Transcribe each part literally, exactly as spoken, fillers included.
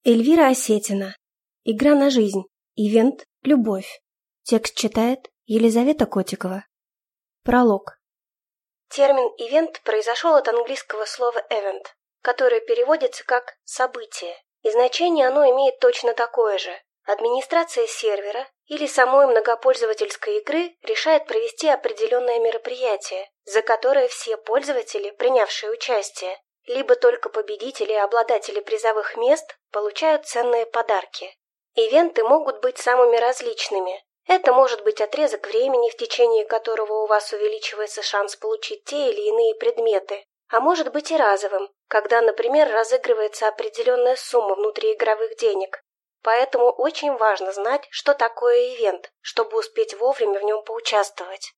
Эльвира Осетина. Игра на жизнь. Ивент «Любовь». Текст читает Елизавета Котикова. Пролог. Термин «ивент» произошел от английского слова «event», которое переводится как «событие», и значение оно имеет точно такое же. Администрация сервера или самой многопользовательской игры решает провести определенное мероприятие, за которое все пользователи, принявшие участие, либо только победители и обладатели призовых мест получают ценные подарки. Ивенты могут быть самыми различными. Это может быть отрезок времени, в течение которого у вас увеличивается шанс получить те или иные предметы, а может быть и разовым, когда, например, разыгрывается определенная сумма внутриигровых денег. Поэтому очень важно знать, что такое ивент, чтобы успеть вовремя в нем поучаствовать.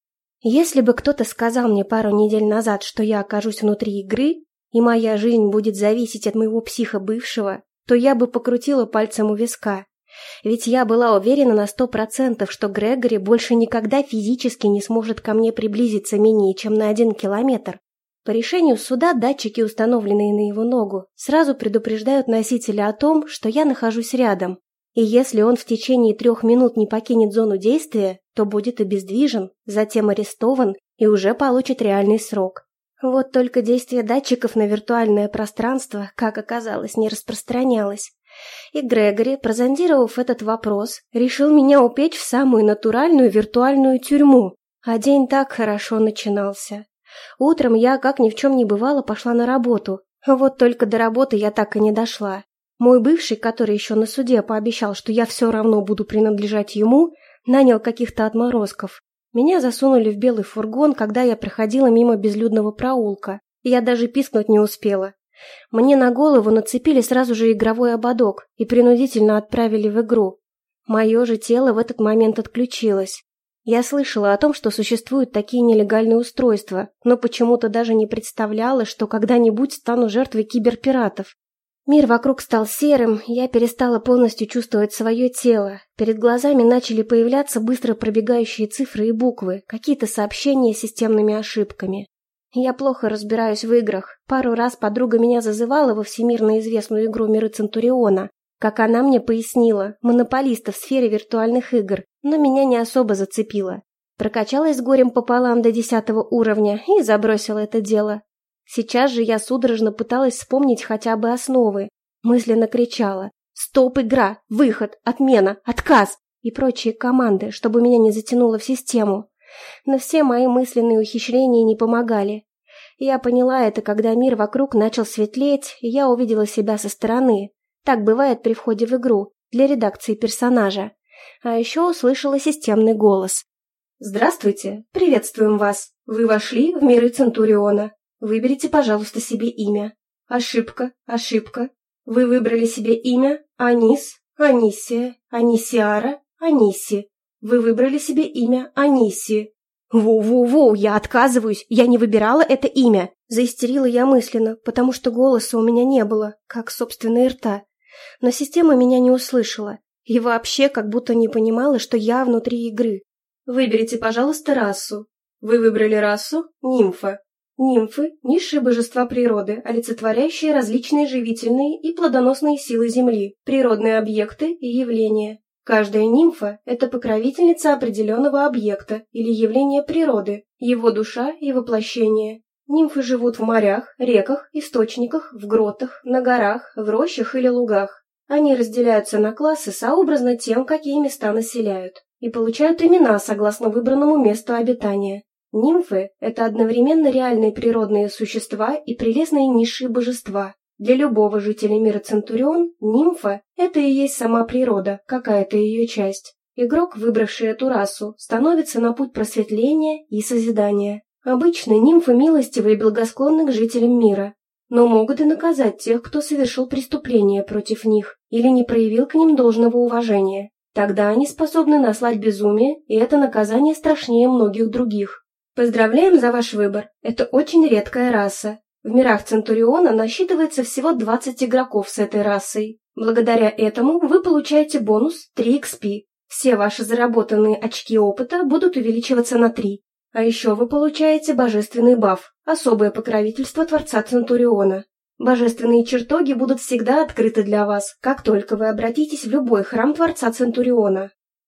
Если бы кто-то сказал мне пару недель назад, что я окажусь внутри игры, и моя жизнь будет зависеть от моего психа-бывшего, то я бы покрутила пальцем у виска. Ведь я была уверена на сто процентов, что Грегори больше никогда физически не сможет ко мне приблизиться менее чем на один километр. По решению суда датчики, установленные на его ногу, сразу предупреждают носителя о том, что я нахожусь рядом. И если он в течение трех минут не покинет зону действия, то будет обездвижен, затем арестован и уже получит реальный срок. Вот только действие датчиков на виртуальное пространство, как оказалось, не распространялось. И Грегори, прозондировав этот вопрос, решил меня упечь в самую натуральную виртуальную тюрьму. А день так хорошо начинался. Утром я, как ни в чем не бывало, пошла на работу. Вот только до работы я так и не дошла. Мой бывший, который еще на суде пообещал, что я все равно буду принадлежать ему, нанял каких-то отморозков. Меня засунули в белый фургон, когда я проходила мимо безлюдного проулка. Я даже пискнуть не успела. Мне на голову нацепили сразу же игровой ободок и принудительно отправили в игру. Мое же тело в этот момент отключилось. Я слышала о том, что существуют такие нелегальные устройства, но почему-то даже не представляла, что когда-нибудь стану жертвой киберпиратов. Мир вокруг стал серым, я перестала полностью чувствовать свое тело. Перед глазами начали появляться быстро пробегающие цифры и буквы, какие-то сообщения с системными ошибками. Я плохо разбираюсь в играх. Пару раз подруга меня зазывала во всемирно известную игру «Миры Центуриона». Как она мне пояснила, монополиста в сфере виртуальных игр, но меня не особо зацепило. Прокачалась с горем пополам до десятого уровня и забросила это дело. Сейчас же я судорожно пыталась вспомнить хотя бы основы. Мысленно кричала: «Стоп, игра! Выход! Отмена! Отказ!» и прочие команды, чтобы меня не затянуло в систему. Но все мои мысленные ухищрения не помогали. Я поняла это, когда мир вокруг начал светлеть, и я увидела себя со стороны. Так бывает при входе в игру, для редакции персонажа. А еще услышала системный голос. «Здравствуйте! Приветствуем вас! Вы вошли в миры Центуриона. Выберите, пожалуйста, себе имя. Ошибка, ошибка. Вы выбрали себе имя Анис, Анисия, Анисиара, Аниси. Вы выбрали себе имя Аниси». «Воу-воу-воу, я отказываюсь, я не выбирала это имя!» Заистерила я мысленно, потому что голоса у меня не было, как собственной рта. Но система меня не услышала. И вообще как будто не понимала, что я внутри игры. «Выберите, пожалуйста, расу». Вы выбрали расу нимфа. Нимфы – низшие божества природы, олицетворяющие различные живительные и плодоносные силы Земли, природные объекты и явления. Каждая нимфа – это покровительница определенного объекта или явления природы, его душа и воплощение. Нимфы живут в морях, реках, источниках, в гротах, на горах, в рощах или лугах. Они разделяются на классы сообразно тем, какие места населяют, и получают имена согласно выбранному месту обитания. Нимфы – это одновременно реальные природные существа и прелестные низшие божества. Для любого жителя мира Центурион нимфа – это и есть сама природа, какая-то ее часть. Игрок, выбравший эту расу, становится на путь просветления и созидания. Обычно нимфы милостивы и благосклонны к жителям мира, но могут и наказать тех, кто совершил преступление против них или не проявил к ним должного уважения. Тогда они способны наслать безумие, и это наказание страшнее многих других. Поздравляем за ваш выбор. Это очень редкая раса. В мирах Центуриона насчитывается всего двадцать игроков с этой расой. Благодаря этому вы получаете бонус три икс пи. Все ваши заработанные очки опыта будут увеличиваться на три. А еще вы получаете божественный баф, особое покровительство Творца Центуриона. Божественные чертоги будут всегда открыты для вас, как только вы обратитесь в любой храм Творца Центуриона».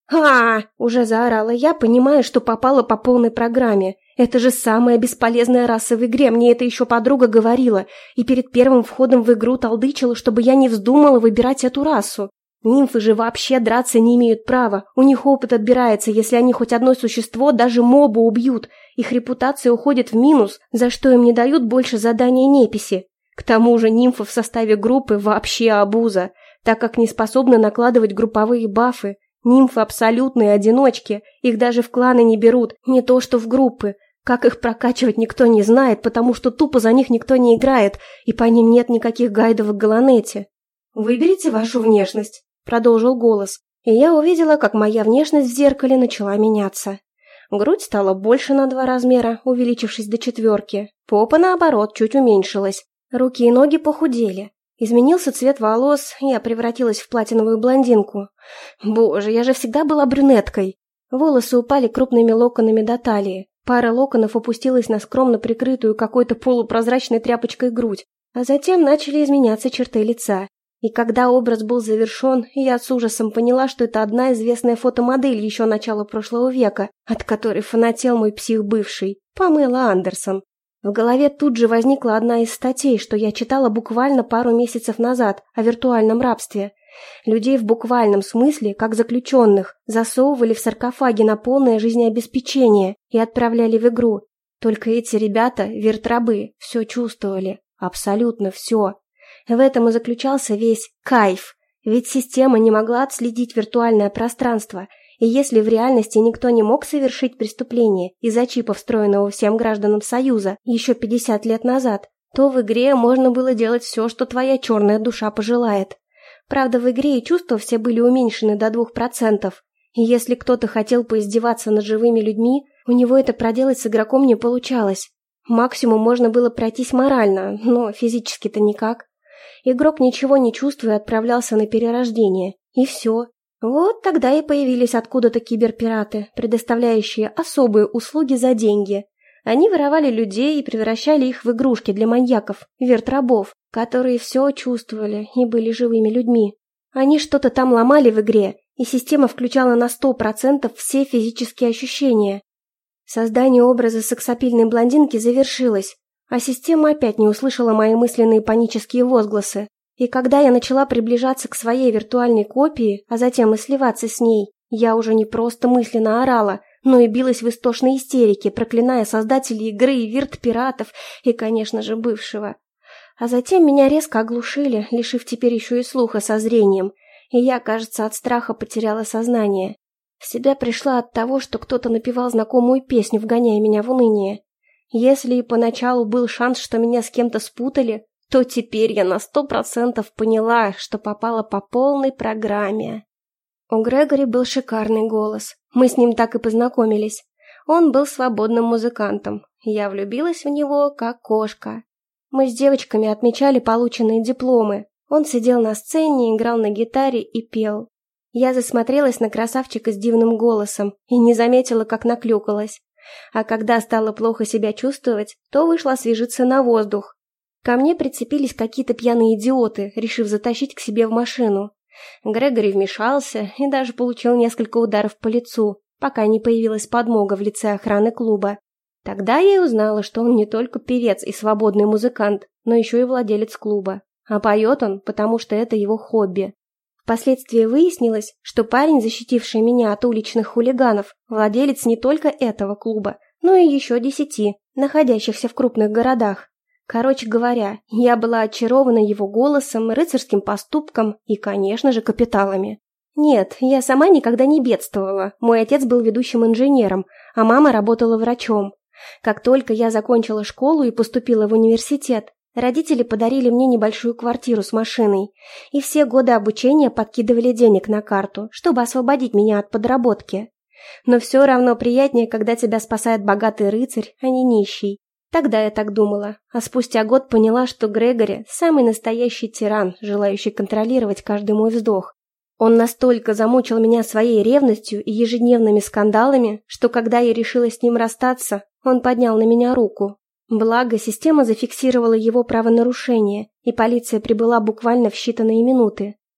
«А, уже заорала я, понимая, что попала по полной программе. Это же самая бесполезная раса в игре, мне это еще подруга говорила, и перед первым входом в игру толдычила, чтобы я не вздумала выбирать эту расу. Нимфы же вообще драться не имеют права, у них опыт отбирается, если они хоть одно существо, даже моба убьют, их репутация уходит в минус, за что им не дают больше задания неписи. К тому же нимфы в составе группы вообще обуза, так как не способны накладывать групповые бафы. Нимфы абсолютные одиночки, их даже в кланы не берут, не то что в группы. Как их прокачивать никто не знает, потому что тупо за них никто не играет, и по ним нет никаких гайдов в Галанете. «Выберите вашу внешность», — продолжил голос, и я увидела, как моя внешность в зеркале начала меняться. Грудь стала больше на два размера, увеличившись до четверки. Попа, наоборот, чуть уменьшилась. Руки и ноги похудели. Изменился цвет волос, я превратилась в платиновую блондинку. Боже, я же всегда была брюнеткой. Волосы упали крупными локонами до талии. Пара локонов опустилась на скромно прикрытую какой-то полупрозрачной тряпочкой грудь, а затем начали изменяться черты лица. И когда образ был завершен, я с ужасом поняла, что это одна известная фотомодель еще начала прошлого века, от которой фанател мой псих-бывший, Памела Андерсон. В голове тут же возникла одна из статей, что я читала буквально пару месяцев назад о виртуальном рабстве. Людей в буквальном смысле, как заключенных, засовывали в саркофаги на полное жизнеобеспечение и отправляли в игру. Только эти ребята, виртрабы, все чувствовали. Абсолютно все. В этом и заключался весь кайф. Ведь система не могла отследить виртуальное пространство, и если в реальности никто не мог совершить преступление из-за чипа, встроенного всем гражданам Союза еще пятьдесят лет назад, то в игре можно было делать все, что твоя черная душа пожелает. Правда, в игре и чувства все были уменьшены до двух процентов, и если кто-то хотел поиздеваться над живыми людьми, у него это проделать с игроком не получалось. Максимум можно было пройтись морально, но физически-то никак. Игрок, ничего не чувствуя, отправлялся на перерождение, и все. Вот тогда и появились откуда-то киберпираты, предоставляющие особые услуги за деньги. Они воровали людей и превращали их в игрушки для маньяков, вертрабов, которые все чувствовали и были живыми людьми. Они что-то там ломали в игре, и система включала на сто процентов все физические ощущения. Создание образа сексапильной блондинки завершилось, а система опять не услышала мои мысленные панические возгласы. И когда я начала приближаться к своей виртуальной копии, а затем и сливаться с ней, я уже не просто мысленно орала, но и билась в истошной истерике, проклиная создателей игры и вирт-пиратов, и, конечно же, бывшего. А затем меня резко оглушили, лишив теперь еще и слуха со зрением, и я, кажется, от страха потеряла сознание. В себя пришла от того, что кто-то напевал знакомую песню, вгоняя меня в уныние. Если и поначалу был шанс, что меня с кем-то спутали, то теперь я на сто процентов поняла, что попала по полной программе. У Грегори был шикарный голос. Мы с ним так и познакомились. Он был свободным музыкантом. Я влюбилась в него, как кошка. Мы с девочками отмечали полученные дипломы. Он сидел на сцене, играл на гитаре и пел. Я засмотрелась на красавчика с дивным голосом и не заметила, как наклюкалась. А когда стала плохо себя чувствовать, то вышла освежиться на воздух. Ко мне прицепились какие-то пьяные идиоты, решив затащить к себе в машину. Грегори вмешался и даже получил несколько ударов по лицу, пока не появилась подмога в лице охраны клуба. Тогда я и узнала, что он не только певец и свободный музыкант, но еще и владелец клуба. А поет он, потому что это его хобби. Впоследствии выяснилось, что парень, защитивший меня от уличных хулиганов, владелец не только этого клуба, но и еще десяти, находящихся в крупных городах. Короче говоря, я была очарована его голосом, рыцарским поступком и, конечно же, капиталами. Нет, я сама никогда не бедствовала. Мой отец был ведущим инженером, а мама работала врачом. Как только я закончила школу и поступила в университет, родители подарили мне небольшую квартиру с машиной, и все годы обучения подкидывали денег на карту, чтобы освободить меня от подработки. Но все равно приятнее, когда тебя спасает богатый рыцарь, а не нищий. Тогда я так думала, а спустя год поняла, что Грегори – самый настоящий тиран, желающий контролировать каждый мой вздох. Он настолько замучил меня своей ревностью и ежедневными скандалами, что когда я решила с ним расстаться, он поднял на меня руку. Благо, система зафиксировала его правонарушение, и полиция прибыла буквально в считанные минуты.